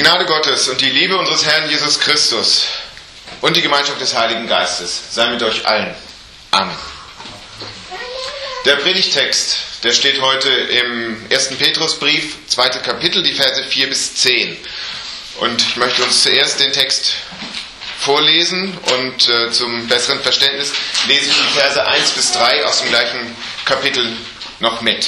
Die Gnade Gottes und die Liebe unseres Herrn Jesus Christus und die Gemeinschaft des Heiligen Geistes sei mit euch allen. Amen. Der Predigttext, der steht heute im 1. Petrusbrief, 2. Kapitel, die Verse 4 bis 10. Und ich möchte uns zuerst den Text vorlesen und zum besseren Verständnis lese ich die Verse 1 bis 3 aus dem gleichen Kapitel noch mit.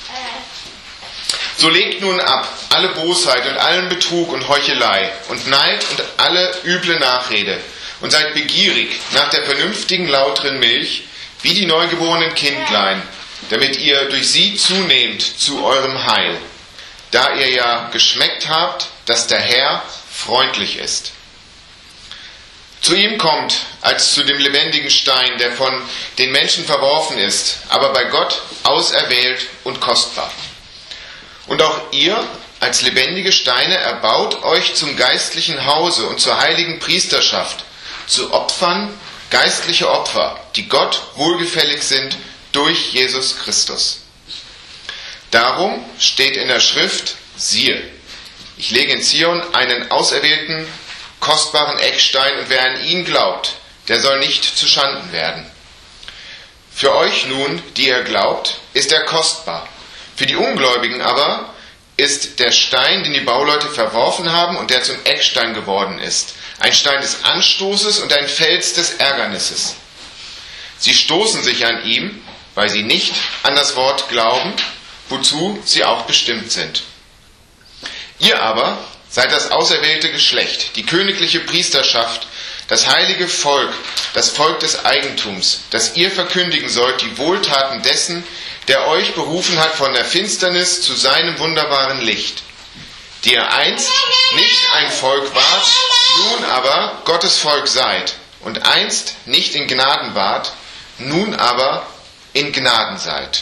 So legt nun ab alle Bosheit und allen Betrug und Heuchelei und Neid und alle üble Nachrede und seid begierig nach der vernünftigen, lauteren Milch, wie die neugeborenen Kindlein, damit ihr durch sie zunehmt zu eurem Heil, da ihr ja geschmeckt habt, dass der Herr freundlich ist. Zu ihm kommt als zu dem lebendigen Stein, der von den Menschen verworfen ist, aber bei Gott auserwählt und kostbar. Und auch ihr, als lebendige Steine, erbaut euch zum geistlichen Hause und zur heiligen Priesterschaft, zu Opfern, geistliche Opfer, die Gott wohlgefällig sind durch Jesus Christus. Darum steht in der Schrift, siehe, ich lege in Zion einen auserwählten, kostbaren Eckstein, und wer an ihn glaubt, der soll nicht zuschanden werden. Für euch nun, die ihr glaubt, ist er kostbar. Für die Ungläubigen aber ist der Stein, den die Bauleute verworfen haben und der zum Eckstein geworden ist, ein Stein des Anstoßes und ein Fels des Ärgernisses. Sie stoßen sich an ihm, weil sie nicht an das Wort glauben, wozu sie auch bestimmt sind. Ihr aber seid das auserwählte Geschlecht, die königliche Priesterschaft, das heilige Volk, das Volk des Eigentums, das ihr verkündigen sollt die Wohltaten dessen, der euch berufen hat von der Finsternis zu seinem wunderbaren Licht, die ihr einst nicht ein Volk wart, nun aber Gottes Volk seid, und einst nicht in Gnaden wart, nun aber in Gnaden seid.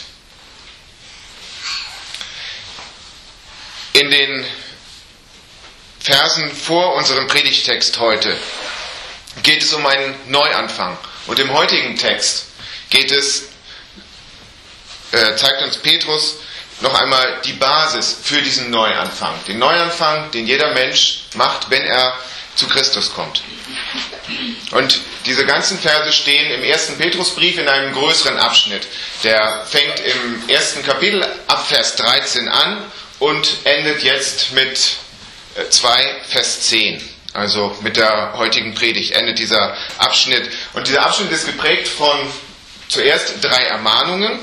In den Versen vor unserem Predigttext heute geht es um einen Neuanfang. Und im heutigen Text zeigt uns Petrus noch einmal die Basis für diesen Neuanfang. Den Neuanfang, den jeder Mensch macht, wenn er zu Christus kommt. Und diese ganzen Verse stehen im 1. Petrusbrief in einem größeren Abschnitt. Der fängt im 1. Kapitel ab Vers 13 an und endet jetzt mit 2 Vers 10. Also mit der heutigen Predigt endet dieser Abschnitt. Und dieser Abschnitt ist geprägt von zuerst 3 Ermahnungen,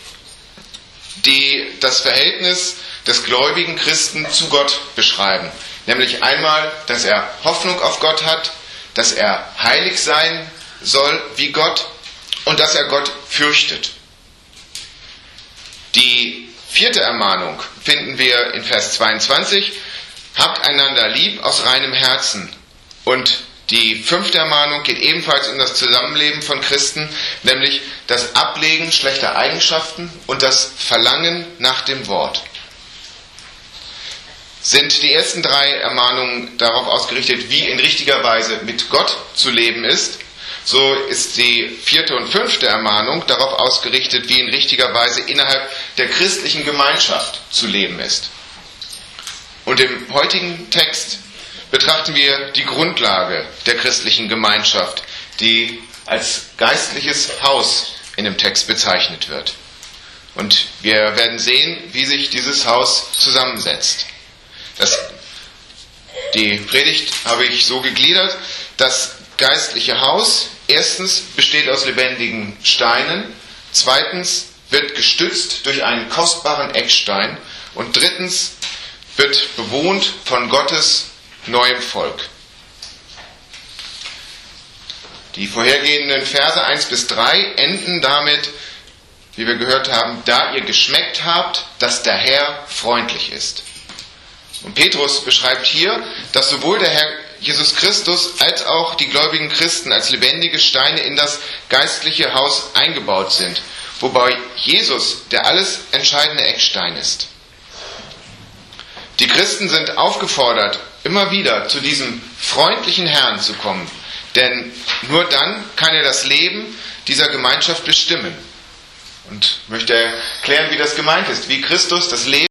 die das Verhältnis des gläubigen Christen zu Gott beschreiben. Nämlich einmal, dass er Hoffnung auf Gott hat, dass er heilig sein soll wie Gott und dass er Gott fürchtet. Die 4. Ermahnung finden wir in Vers 22. Habt einander lieb aus reinem Herzen. Und die 5. Ermahnung geht ebenfalls um das Zusammenleben von Christen, nämlich das Ablegen schlechter Eigenschaften und das Verlangen nach dem Wort. Sind die ersten 3 Ermahnungen darauf ausgerichtet, wie in richtiger Weise mit Gott zu leben ist, so ist die 4. und 5. Ermahnung darauf ausgerichtet, wie in richtiger Weise innerhalb der christlichen Gemeinschaft zu leben ist. Und im heutigen Text betrachten wir die Grundlage der christlichen Gemeinschaft, die als geistliches Haus in dem Text bezeichnet wird. Und wir werden sehen, wie sich dieses Haus zusammensetzt. Die Predigt habe ich so gegliedert: Das geistliche Haus erstens besteht aus lebendigen Steinen, zweitens wird gestützt durch einen kostbaren Eckstein und drittens wird bewohnt von Gottes neuem Volk. Die vorhergehenden Verse 1 bis 3 enden damit, wie wir gehört haben, da ihr geschmeckt habt, dass der Herr freundlich ist. Und Petrus beschreibt hier, dass sowohl der Herr Jesus Christus als auch die gläubigen Christen als lebendige Steine in das geistliche Haus eingebaut sind, wobei Jesus der alles entscheidende Eckstein ist. Die Christen sind aufgefordert, immer wieder zu diesem freundlichen Herrn zu kommen, denn nur dann kann er das Leben dieser Gemeinschaft bestimmen. Und möchte erklären, wie das gemeint ist, wie Christus das Leben